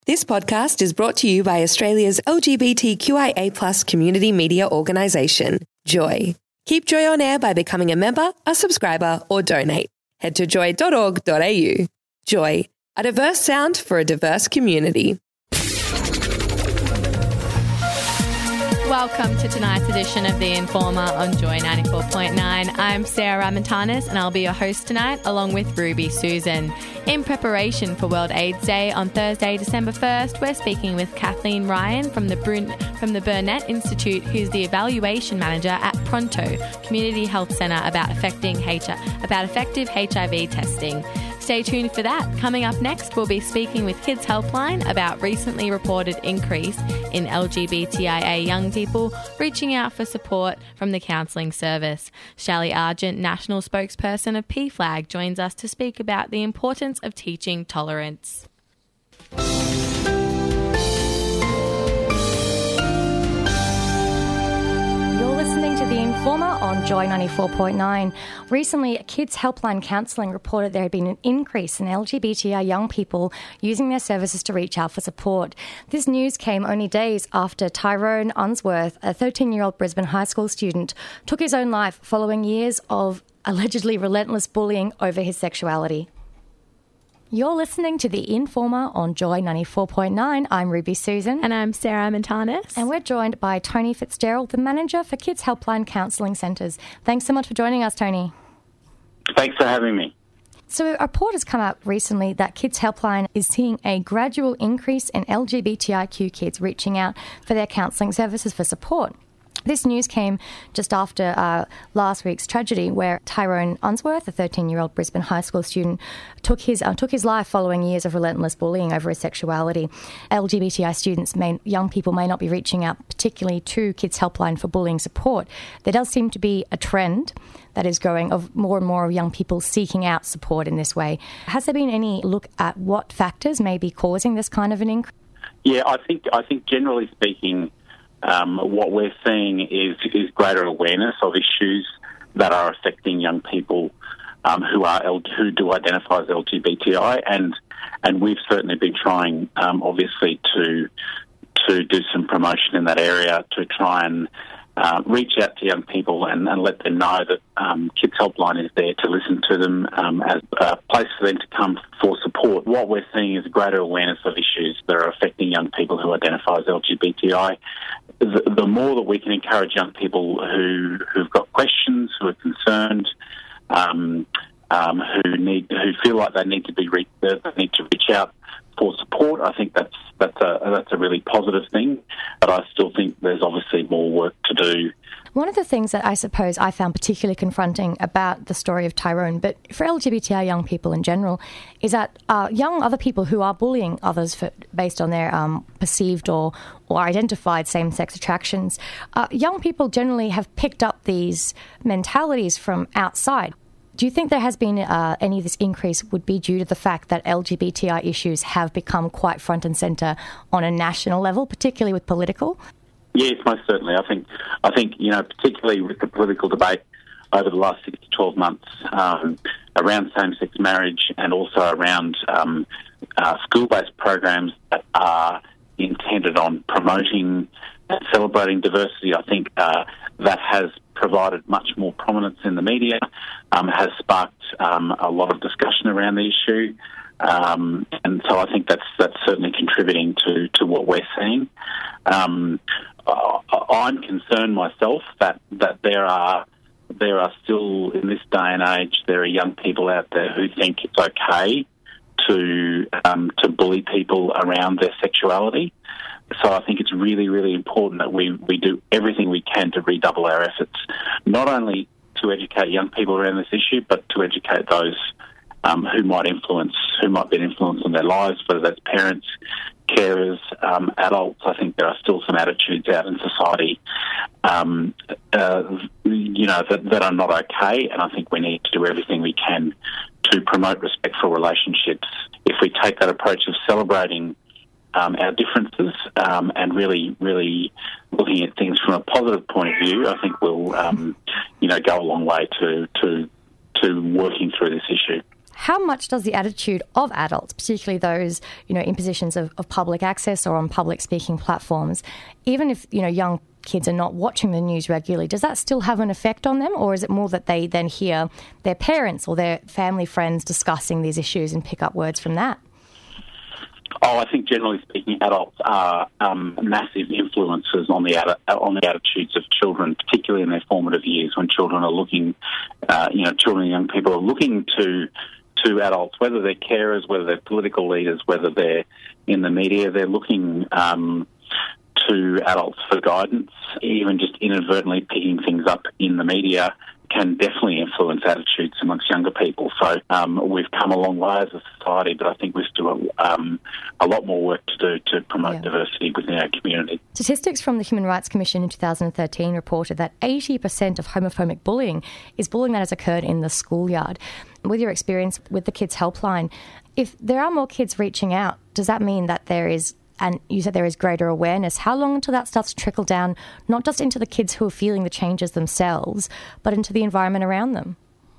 This podcast is brought to you by Australia's LGBTQIA+ community media organisation, Joy. Keep Joy on air by becoming a member, a subscriber, or donate. Head to joy.org.au. Joy, a diverse sound for a diverse community. Welcome to tonight's edition of The Informer on Joy 94.9. I'm Sarah Ramantanis and I'll be your host tonight along with Ruby Susan. In preparation for World AIDS Day on Thursday, December 1st, we're speaking with Kathleen Ryan from the Burnett Institute, who's the evaluation manager at Pronto Community Health Centre about effective HIV testing. Stay tuned for that. Coming up next, we'll be speaking with Kids Helpline about recently reported increase in LGBTIA young people reaching out for support from the counselling service. Shally Argent, national spokesperson of PFLAG, joins us to speak about the importance of teaching tolerance. Listening to The Informer on Joy 94.9. Recently, Kids Helpline Counselling reported there had been an increase in LGBTI young people using their services to reach out for support. This news came only days after Tyrone Unsworth, a 13-year-old Brisbane high school student, took his own life following years of allegedly relentless bullying over his sexuality. You're listening to The Informer on Joy 94.9. I'm Ruby Susan. And I'm Sarah Montanis. And we're joined by Tony Fitzgerald, the manager for Kids Helpline Counselling Centres. Thanks so much for joining us, Tony. Thanks for having me. So a report has come out recently that Kids Helpline is seeing a gradual increase in LGBTIQ kids reaching out for their counselling services for support. This news came just after last week's tragedy where Tyrone Unsworth, a 13-year-old Brisbane high school student, took his life following years of relentless bullying over his sexuality. LGBTI students, young people, may not be reaching out particularly to Kids Helpline for bullying support. There does seem to be a trend that is growing of more and more young people seeking out support in this way. Has there been any look at what factors may be causing this kind of an increase? Yeah, I think generally speaking, what we're seeing is greater awareness of issues that are affecting young people who do identify as LGBTI, and we've certainly been trying, obviously, to do some promotion in that area to try and reach out to young people and let them know that Kids Helpline is there to listen to them as a place for them to come for support. What we're seeing is greater awareness of issues that are affecting young people who identify as LGBTI. The more that we can encourage young people who've got questions, who are concerned, who feel like they need to reach out for support, I think that's a really positive thing. But I still think there's obviously more work to do. One of the things that I suppose I found particularly confronting about the story of Tyrone, but for LGBTI young people in general, is that young other people who are bullying others based on their perceived or identified same-sex attractions, young people generally have picked up these mentalities from outside. Do you think there has been any of this increase would be due to the fact that LGBTI issues have become quite front and centre on a national level, particularly with political? Yes, most certainly. I think particularly with the political debate over the last 6 to 12 months around same-sex marriage and also around school-based programs that are intended on promoting and celebrating diversity, I think that has provided much more prominence in the media, has sparked a lot of discussion around the issue. And so I think that's certainly contributing to what we're seeing. I'm concerned myself that there are still, in this day and age, there are young people out there who think it's okay to bully people around their sexuality. So I think it's really, really important that we do everything we can to redouble our efforts, not only to educate young people around this issue, but to educate those who might be an influence on their lives, whether that's parents, carers, adults. I think there are still some attitudes out in society, that are not okay, and I think we need to do everything we can to promote respectful relationships. If we take that approach of celebrating our differences and really, really looking at things from a positive point of view, I think we'll, go a long way to working through this issue. how much does the attitude of adults, particularly those, in positions of public access or on public speaking platforms, even if, young kids are not watching the news regularly, does that still have an effect on them, or is it more that they then hear their parents or their family friends discussing these issues and pick up words from that? Oh, I think generally speaking, adults are massive influences on the attitudes of children, particularly in their formative years when children are looking, children and young people are looking to adults, whether they're carers, whether they're political leaders, whether they're in the media, they're looking to adults for guidance. Even just inadvertently picking things up in the media can definitely influence attitudes amongst younger people. So we've come a long way as a society, but I think we've still got a lot more work to do to promote diversity within our community. Statistics from the Human Rights Commission in 2013 reported that 80% of homophobic bullying is bullying that has occurred in the schoolyard. With your experience with the Kids Helpline, if there are more kids reaching out, does that mean that there is, and you said there is greater awareness, how long until that starts to trickle down, not just into the kids who are feeling the changes themselves, but into the environment around them?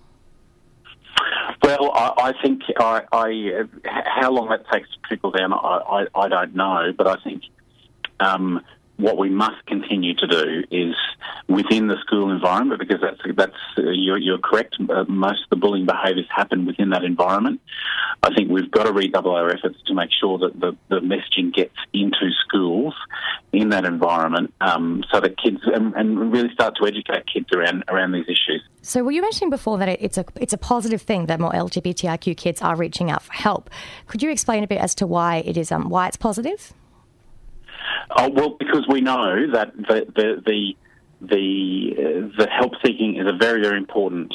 Well, I think how long that takes to trickle down, I don't know, but I think what we must continue to do is within the school environment, because that's you're correct. Most of the bullying behaviours happen within that environment. I think we've got to redouble our efforts to make sure that the messaging gets into schools in that environment, so that kids and really start to educate kids around these issues. So, were you mentioning before that it's a positive thing that more LGBTIQ kids are reaching out for help? Could you explain a bit as to why it is why it's positive? Oh, well, because we know that the help seeking is a very, very important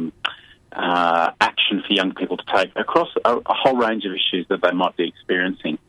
action for young people to take across a whole range of issues that they might be experiencing.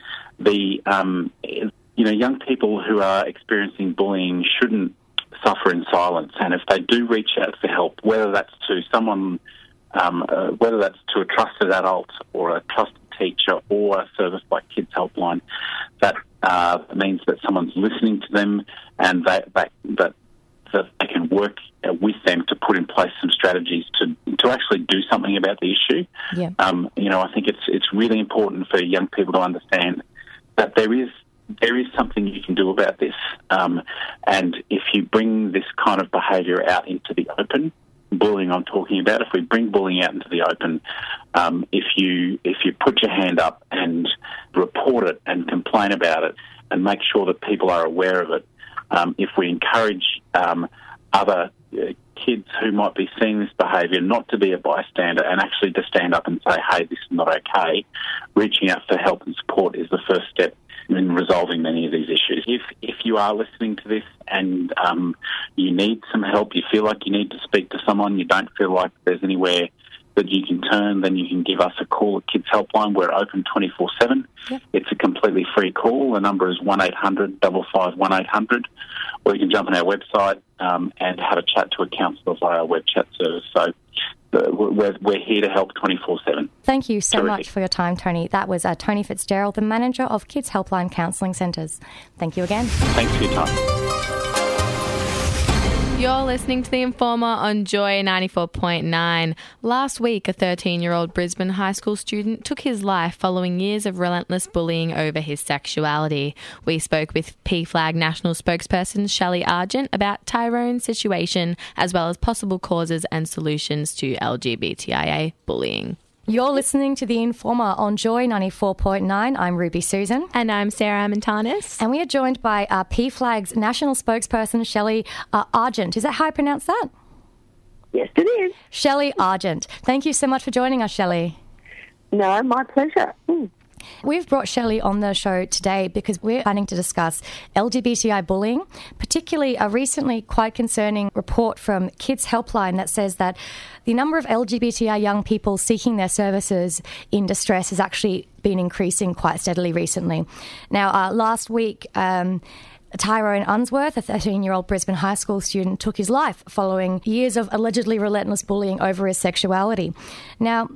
Young people who are experiencing bullying shouldn't suffer in silence, and if they do reach out for help, whether that's to someone, whether that's to a trusted adult or a trusted teacher or a service like Kids Helpline, that means that someone's listening to them and that they can work with them to put in place some strategies to actually do something about the issue. Yeah. I think it's really important for young people to understand that there is something you can do about this, and if you bring this kind of behaviour out into the open, bullying I'm talking about, if we bring bullying out into the open, if you put your hand up and report it and complain about it and make sure that people are aware of it, if we encourage other kids who might be seeing this behaviour not to be a bystander and actually to stand up and say, hey, this is not okay, reaching out for help and support is the first step in resolving many of these issues. If you are listening to this and you need some help, you feel like you need to speak to someone, you don't feel like there's anywhere that you can turn, then you can give us a call at Kids Helpline. We're open 24/7. Yep. It's a completely free call. The number is 1800 551 1800, or you can jump on our website and have a chat to a counsellor via our web chat service. So we're here to help 24/7. Thank you so much for your time, Tony. That was Tony Fitzgerald, the manager of Kids Helpline Counselling Centres. Thank you again. Thanks for your time. You're listening to The Informer on Joy 94.9. Last week, a 13-year-old Brisbane high school student took his life following years of relentless bullying over his sexuality. We spoke with PFLAG National spokesperson Shelley Argent about Tyrone's situation, as well as possible causes and solutions to LGBTIA bullying. You're listening to The Informer on Joy 94.9. I'm Ruby Susan. And I'm Sarah Amantanis. And we are joined by PFLAG's national spokesperson, Shelley Argent. Is that how I pronounce that? Yes, it is. Shelley Argent. Thank you so much for joining us, Shelley. No, my pleasure. We've brought Shelley on the show today because we're planning to discuss LGBTI bullying, particularly a recently quite concerning report from Kids Helpline that says that the number of LGBTI young people seeking their services in distress has actually been increasing quite steadily recently. Now, last week, Tyrone Unsworth, a 13-year-old Brisbane high school student, took his life following years of allegedly relentless bullying over his sexuality. Now,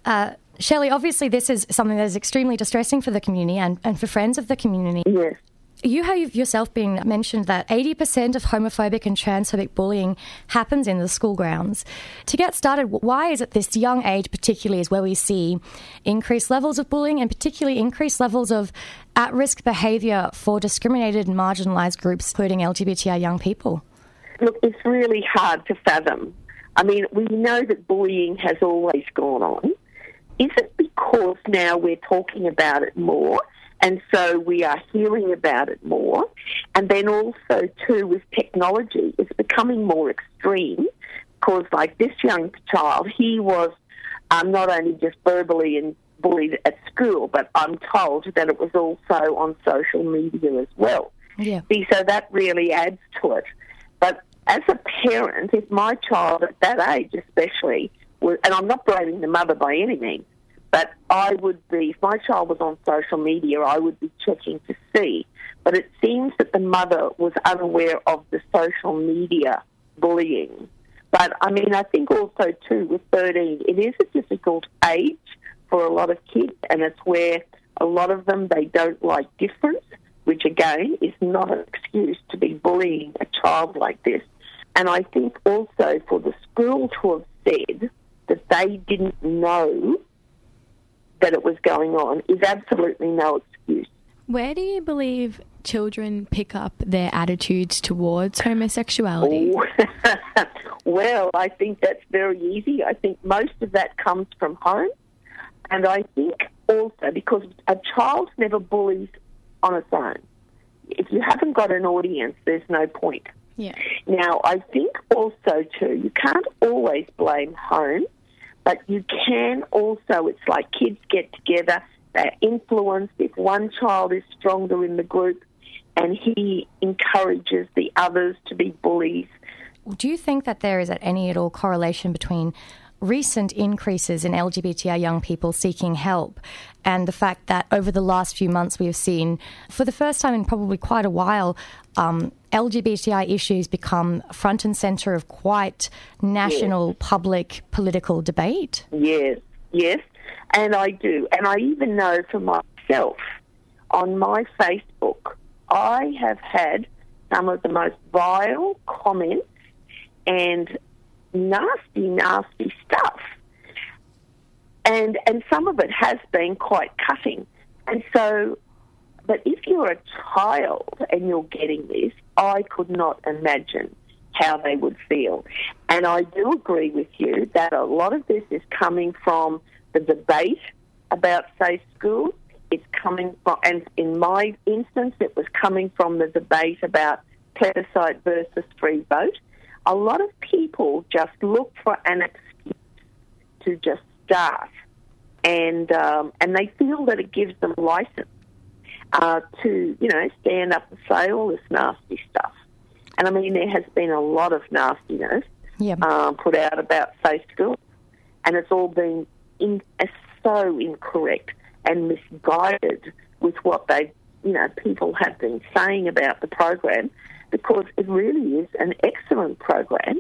Shelley, obviously this is something that is extremely distressing for the community and for friends of the community. Yes. You have yourself been mentioned that 80% of homophobic and transphobic bullying happens in the school grounds. To get started, why is it this young age particularly is where we see increased levels of bullying and particularly increased levels of at-risk behaviour for discriminated and marginalised groups, including LGBTI young people? Look, it's really hard to fathom. I mean, we know that bullying has always gone on. Is it because now we're talking about it more? And so we are hearing about it more. And then also, too, with technology, it's becoming more extreme because, like this young child, he was not only just verbally and bullied at school, but I'm told that it was also on social media as well. Yeah. See, so that really adds to it. But as a parent, if my child at that age especially, and I'm not blaming the mother by any means, but I would be, if my child was on social media, I would be checking to see. But it seems that the mother was unaware of the social media bullying. But, I mean, I think also, too, with 13, it is a difficult age for a lot of kids, and it's where a lot of them, they don't like difference, which, again, is not an excuse to be bullying a child like this. And I think also for the school to have said that they didn't know that it was going on is absolutely no excuse. Where do you believe children pick up their attitudes towards homosexuality? Oh. Well, I think that's very easy. I think most of that comes from home. And I think also because a child never bullies on its own. If you haven't got an audience, there's no point. Yeah. Now, I think also, too, you can't always blame home. But you can also, it's like kids get together, they're influenced. If one child is stronger in the group and he encourages the others to be bullies. Do you think that there is any at all correlation between recent increases in LGBTI young people seeking help and the fact that over the last few months we have seen, for the first time in probably quite a while, LGBTI issues become front and centre of quite national public political debate? Yes, and I do. And I even know for myself, on my Facebook, I have had some of the most vile comments and nasty stuff. And some of it has been quite cutting. And so, but if you're a child and you're getting this, I could not imagine how they would feel. And I do agree with you that a lot of this is coming from the debate about safe schools. It's coming from, and in my instance, it was coming from the debate about plebiscite versus free vote. A lot of people just look for an excuse to just start, and they feel that it gives them license to, stand up and say all this nasty stuff. And I mean, there has been a lot of nastiness put out about safe schools, and it's all been so incorrect and misguided with what people have been saying about the program, because it really is an excellent program.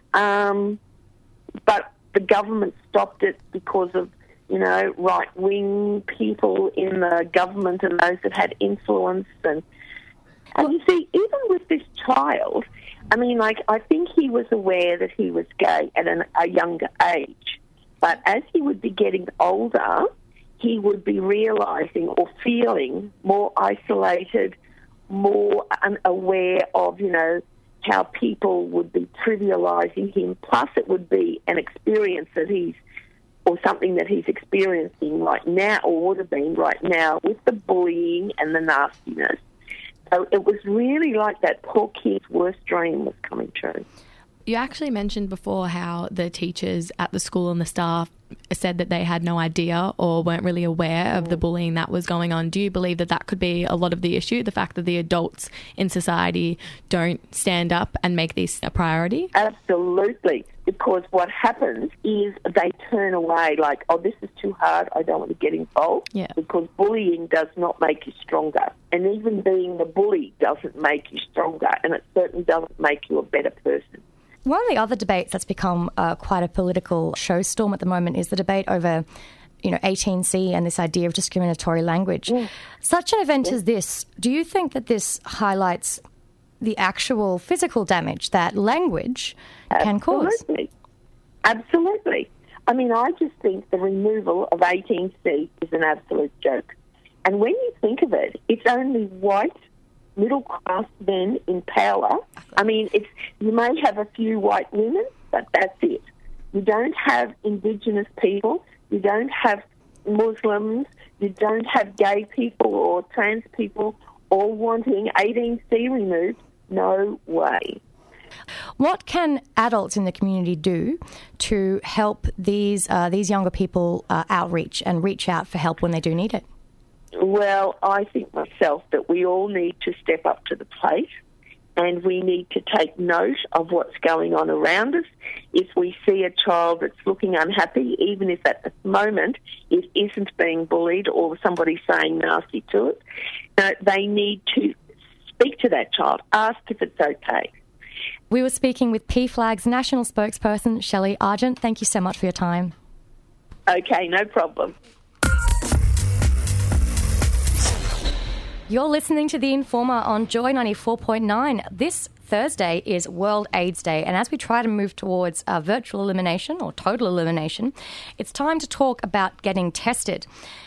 But the government stopped it because of, right-wing people in the government and those that had influence. And you see, even with this child, I mean, I think he was aware that he was gay at a younger age. But as he would be getting older, he would be realising or feeling more isolated, more unaware of, how people would be trivialising him. Plus it would be an experience or something that he's experiencing right now, or would have been right now, with the bullying and the nastiness. So it was really like that poor kid's worst dream was coming true. You actually mentioned before how the teachers at the school and the staff said that they had no idea or weren't really aware of the bullying that was going on. Do you believe that could be a lot of the issue, the fact that the adults in society don't stand up and make this a priority? Absolutely, because what happens is they turn away like, oh, this is too hard, I don't want to get involved, because bullying does not make you stronger. And even being the bully doesn't make you stronger, and it certainly doesn't make you a better person. One of the other debates that's become quite a political showstorm at the moment is the debate over 18C and this idea of discriminatory language. Yeah. Such an event as this, do you think that this highlights the actual physical damage that language can cause? Absolutely. I mean, I just think the removal of 18C is an absolute joke. And when you think of it, it's only white, middle-class men in power. I mean, you may have a few white women, but that's it. You don't have Indigenous people. You don't have Muslims. You don't have gay people or trans people all wanting 18C removed. No way. What can adults in the community do to help these younger people outreach and reach out for help when they do need it? Well, I think myself that we all need to step up to the plate and we need to take note of what's going on around us. If we see a child that's looking unhappy, even if at the moment it isn't being bullied or somebody saying nasty to it, they need to speak to that child, ask if it's okay. We were speaking with PFLAG's national spokesperson, Shelley Argent. Thank you so much for your time. Okay, no problem. You're listening to The Informer on Joy 94.9. This Thursday is World AIDS Day, and as we try to move towards virtual elimination or total elimination, it's time to talk about getting tested.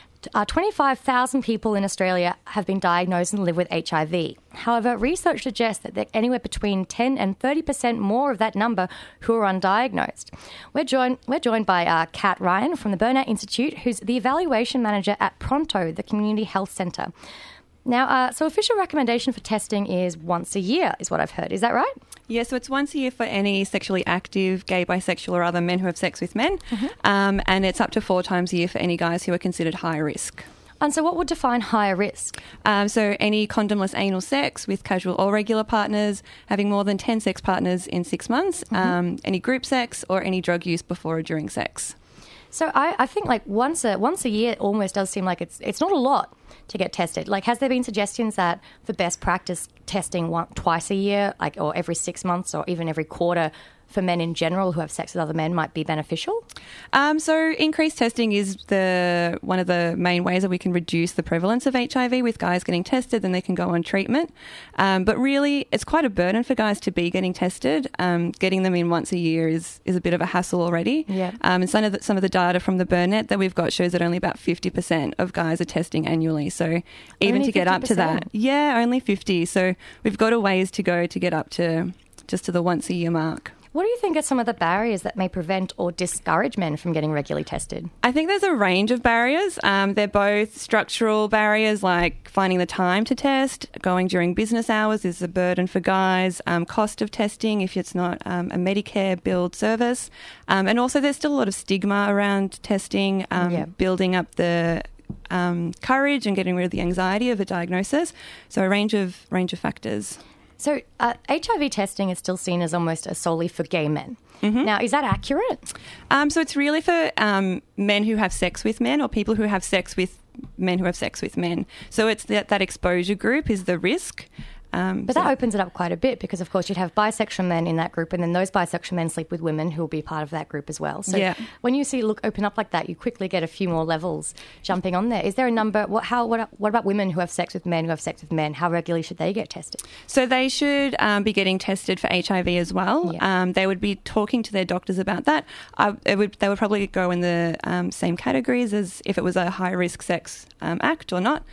25,000 people in Australia have been diagnosed and live with HIV. However, research suggests that there are anywhere between 10 and 30% more of that number who are undiagnosed. We're joined by Kat Ryan from the Burnout Institute, who's the evaluation manager at Pronto, the Community Health Centre. Now, so official recommendation for testing is once a year, is what I've heard. Is that right? Yeah, so it's once a year for any sexually active, gay, bisexual or other men who have sex with men. And it's up to 4 times a year for any guys who are considered high risk. And so what would define higher risk? So any condomless anal sex with casual or regular partners, having more than 10 sex partners in 6 months, any group sex or any drug use before or during sex. So I think like once a year almost does seem like it's not a lot to get tested. Like, has there been suggestions that for best practice testing twice a year, like, or every 6 months or even every quarter for men in general who have sex with other men might be beneficial? So increased testing is one of the main ways that we can reduce the prevalence of HIV with guys getting tested, then they can go on treatment. But really, it's quite a burden for guys to be getting tested. Getting them in once a year is a bit of a hassle already. Yeah. And some of the data from the Burnet that we've got shows that only about 50% of guys are testing annually. So even Only to get up to 50%? that, yeah, only 50. So we've got a ways to go to get up to just to the once a year mark. What do you think are some of the barriers that may prevent or discourage men from getting regularly tested? I think there's a range of barriers. They're both structural barriers, like finding the time to test, going during business hours is a burden for guys, cost of testing if it's not a Medicare billed service. And also there's still a lot of stigma around testing, building up the courage and getting rid of the anxiety of a diagnosis. So a range of factors. So HIV testing is still seen as almost solely for gay men. Now, is that accurate? So it's really for men who have sex with men or people who have sex with men who have sex with men. So it's that exposure group is the risk. But that opens it up quite a bit because, of course, you'd have bisexual men in that group and then those bisexual men sleep with women who will be part of that group as well. So when you see open up like that, you quickly get a few more levels jumping on there. Is there a number? What about women who have sex with men who have sex with men? How regularly should they get tested? So they should be getting tested for HIV as well. Yeah. They would be talking to their doctors about that. They would probably go in the same categories as if it was a high-risk sex act or not.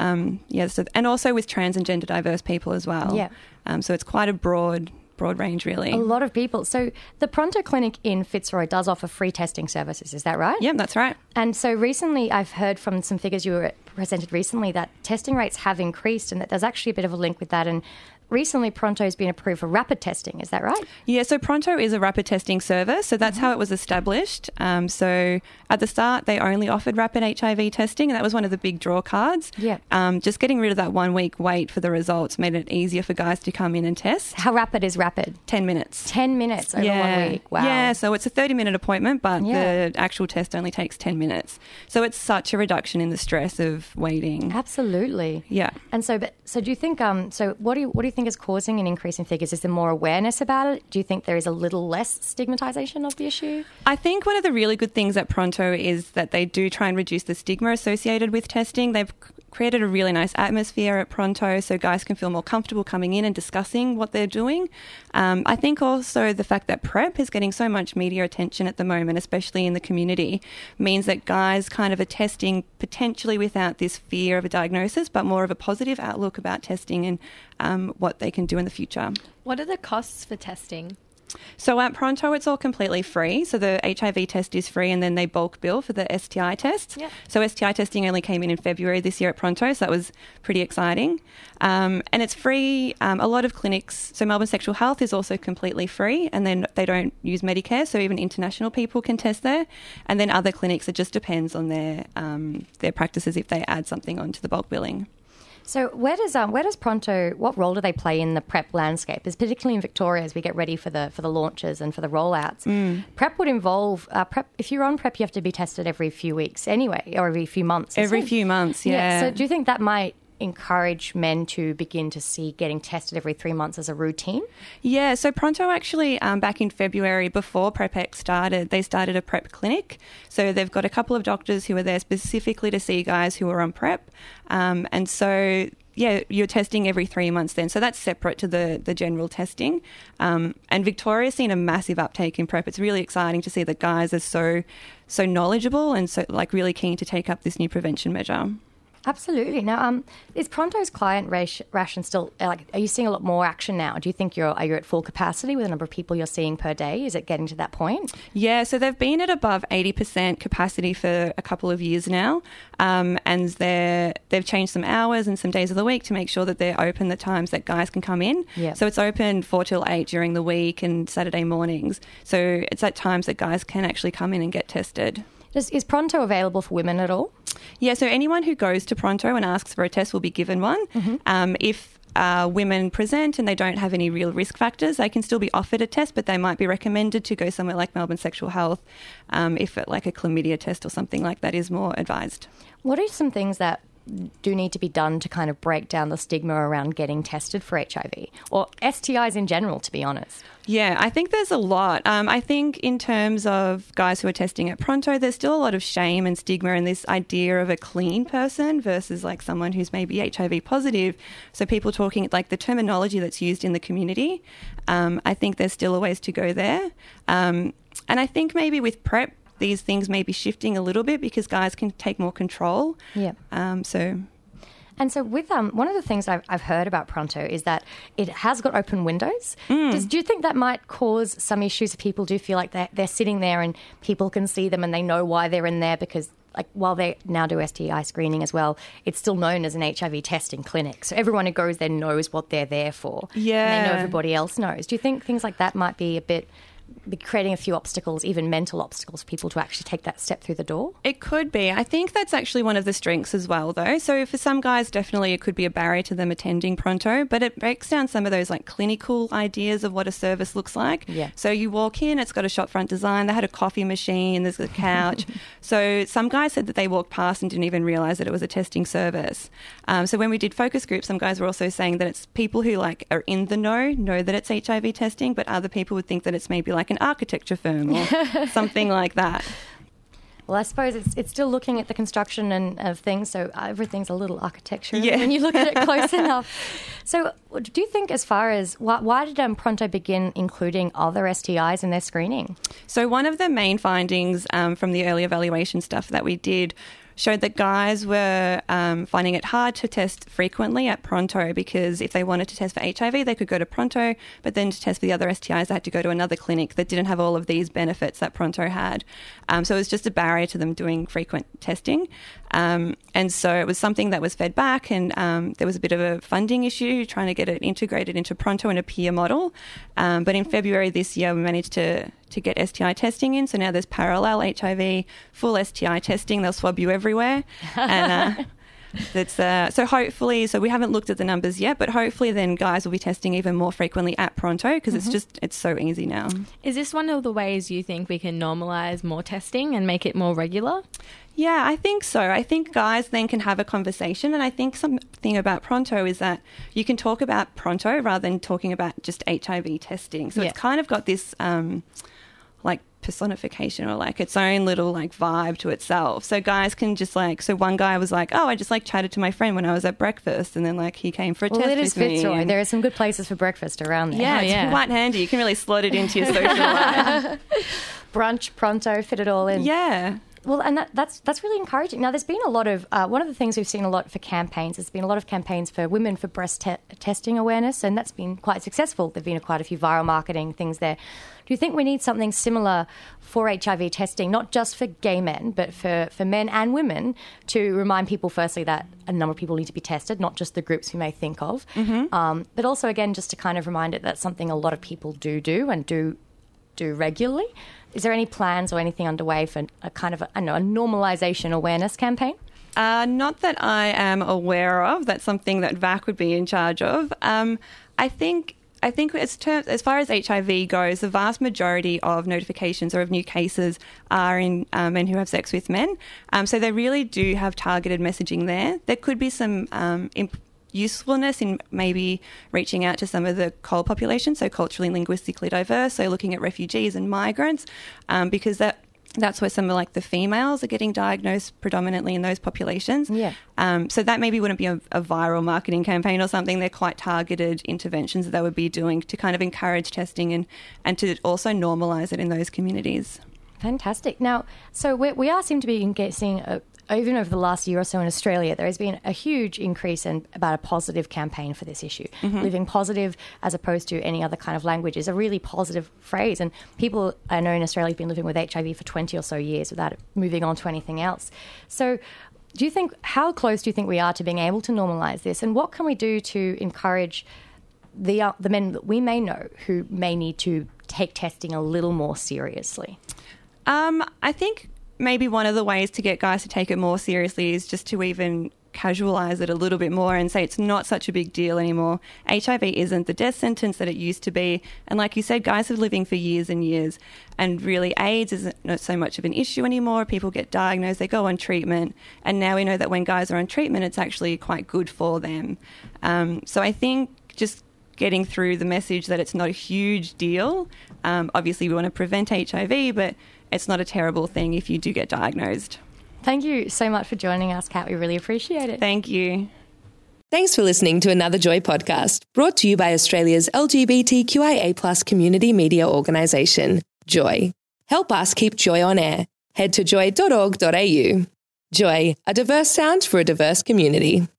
And also with trans and gender diverse people as well. Yeah. So it's quite a broad range, really. A lot of people. So the Pronto Clinic in Fitzroy does offer free testing services. Is that right? Yep, that's right. And so recently I've heard from some figures you were presented recently that testing rates have increased and that there's actually a bit of a link with that. And recently Pronto's been approved for rapid testing. Is that right? Yeah, so Pronto is a rapid testing service. So that's how it was established. So at the start, they only offered rapid HIV testing, and that was one of the big draw cards. Yeah. Just getting rid of that 1 week wait for the results made it easier for guys to come in and test. How rapid is rapid? 10 minutes. 10 minutes over 1 week. Wow. Yeah, so it's a 30-minute appointment, but the actual test only takes 10 minutes. So it's such a reduction in the stress of waiting. Absolutely. Yeah. And so do you think? So what do you think think is causing an increase in figures? Is there more awareness about it? Do you think there is a little less stigmatisation of the issue? I think one of the really good things at Pronto is that they do try and reduce the stigma associated with testing. They've created a really nice atmosphere at Pronto so guys can feel more comfortable coming in and discussing what they're doing. I think also the fact that PrEP is getting so much media attention at the moment, especially in the community, means that guys kind of are testing potentially without this fear of a diagnosis, but more of a positive outlook about testing and what they can do in the future. What are the costs for testing? So at Pronto, it's all completely free. So the HIV test is free, and then they bulk bill for the STI tests. Yep. So STI testing only came in February this year at Pronto, so that was pretty exciting. And it's free. A lot of clinics, so Melbourne Sexual Health is also completely free, and then they don't use Medicare, so even international people can test there. And then other clinics, it just depends on their practices if they add something onto the bulk billing. So where does Pronto, what role do they play in the PrEP landscape? Is particularly in Victoria as we get ready for the launches and for the rollouts. PrEP would involve, if you're on PrEP, you have to be tested every few weeks anyway, or every few months. Every few months, yeah. So do you think that might encourage men to begin to see getting tested every 3 months as a routine? Yeah, so Pronto actually, back in February, before PrEPX started, they started a PrEP clinic. So they've got a couple of doctors who are there specifically to see guys who are on PrEP. And so, yeah, you're testing every 3 months then. So that's separate to the general testing. And Victoria's seen a massive uptake in PrEP. It's really exciting to see that guys are so knowledgeable and so really keen to take up this new prevention measure. Absolutely. Now, is Pronto's client ration still, are you seeing a lot more action now? Do you think are you at full capacity with the number of people you're seeing per day? Is it getting to that point? Yeah, so they've been at above 80% capacity for a couple of years now, and they've changed some hours and some days of the week to make sure that they're open the times that guys can come in. Yep. So it's open 4 till 8 during the week and Saturday mornings. So it's at times that guys can actually come in and get tested. Is Pronto available for women at all? Yeah, so anyone who goes to Pronto and asks for a test will be given one. Mm-hmm. If women present and they don't have any real risk factors, they can still be offered a test, but they might be recommended to go somewhere like Melbourne Sexual Health if a chlamydia test or something like that is more advised. What are some things that do need to be done to kind of break down the stigma around getting tested for HIV or STIs in general, to be honest? Yeah, I think there's a lot. I think in terms of guys who are testing at Pronto, there's still a lot of shame and stigma in this idea of a clean person versus someone who's maybe HIV positive. So people talking the terminology that's used in the community, I think there's still a ways to go there. And I think maybe with PrEP, these things may be shifting a little bit because guys can take more control. Yeah. And so with one of the things I've heard about Pronto is that it has got open windows. Do you think that might cause some issues if people do feel like they're sitting there and people can see them and they know why they're in there? Because while they now do STI screening as well, it's still known as an HIV testing clinic. So everyone who goes there knows what they're there for. Yeah. And they know everybody else knows. Do you think things like that might be creating a few obstacles, even mental obstacles, for people to actually take that step through the door? It could be. I think that's actually one of the strengths as well, though. So for some guys, definitely it could be a barrier to them attending Pronto, but it breaks down some of those clinical ideas of what a service looks like. Yeah. So you walk in, it's got a shop front design, they had a coffee machine, there's a couch. So some guys said that they walked past and didn't even realise that it was a testing service. So when we did focus groups, some guys were also saying that it's people who are in the know that it's HIV testing, but other people would think that it's maybe an architecture firm or something like that. Well, I suppose it's still looking at the construction and of things, so everything's a little architecture when you look at it close enough. So do you think as far as why did Pronto begin including other STIs in their screening? So one of the main findings from the early evaluation stuff that we did showed that guys were finding it hard to test frequently at Pronto because if they wanted to test for HIV, they could go to Pronto, but then to test for the other STIs, they had to go to another clinic that didn't have all of these benefits that Pronto had. So it was just a barrier to them doing frequent testing. And so it was something that was fed back, and there was a bit of a funding issue trying to get it integrated into Pronto in a peer model. But in February this year, we managed to get STI testing in. So now there's parallel HIV, full STI testing. They'll swab you everywhere. And so hopefully, so we haven't looked at the numbers yet, but hopefully then guys will be testing even more frequently at Pronto because it's so easy now. Is this one of the ways you think we can normalise more testing and make it more regular? Yeah, I think so. I think guys then can have a conversation, and I think something about Pronto is that you can talk about Pronto rather than talking about just HIV testing. So it's kind of got this like personification or like its own little like vibe to itself. So guys can just like, so one guy was like, oh, I just like chatted to my friend when I was at breakfast, and then like he came for a test with me. Well, it is Fitzroy. There are some good places for breakfast around there. Yeah, it's quite handy. You can really slot it into your social life. Brunch, Pronto, fit it all in. Yeah. Well, and that's really encouraging. Now, there's been a lot of, one of the things we've seen a lot for campaigns, there's been a lot of campaigns for women for breast testing awareness, and that's been quite successful. There have been quite a few viral marketing things there. Do you think we need something similar for HIV testing, not just for gay men, but for men and women, to remind people, firstly, that a number of people need to be tested, not just the groups we may think of, but also, again, just to kind of remind it that's something a lot of people do and do regularly? Is there any plans or anything underway for a kind of, a normalisation awareness campaign? Not that I am aware of. That's something that VAC would be in charge of. I think as far as HIV goes, the vast majority of notifications or of new cases are in men who have sex with men. So they really do have targeted messaging there. There could be some usefulness in maybe reaching out to some of the COL population, so culturally and linguistically diverse, so looking at refugees and migrants, because that's where some of like the females are getting diagnosed predominantly in those populations. Yeah. So that maybe wouldn't be a viral marketing campaign or something. They're quite targeted interventions that they would be doing to kind of encourage testing and to also normalise it in those communities. Fantastic. Now, so we seem to be seeing even over the last year or so in Australia, there has been a huge increase in about a positive campaign for this issue. Living positive as opposed to any other kind of language is a really positive phrase. And people I know in Australia have been living with HIV for 20 or so years without moving on to anything else. So how close do you think we are to being able to normalise this? And what can we do to encourage the men that we may know who may need to take testing a little more seriously? I think maybe one of the ways to get guys to take it more seriously is just to even casualise it a little bit more and say it's not such a big deal anymore. HIV isn't the death sentence that it used to be. And like you said, guys are living for years and years. And really AIDS isn't not so much of an issue anymore. People get diagnosed, they go on treatment. And now we know that when guys are on treatment, it's actually quite good for them. So I think just getting through the message that it's not a huge deal. Obviously, we want to prevent HIV, but it's not a terrible thing if you do get diagnosed. Thank you so much for joining us, Kat. We really appreciate it. Thank you. Thanks for listening to another Joy podcast, brought to you by Australia's LGBTQIA+ community media organisation, Joy. Help us keep Joy on air. Head to joy.org.au. Joy, a diverse sound for a diverse community.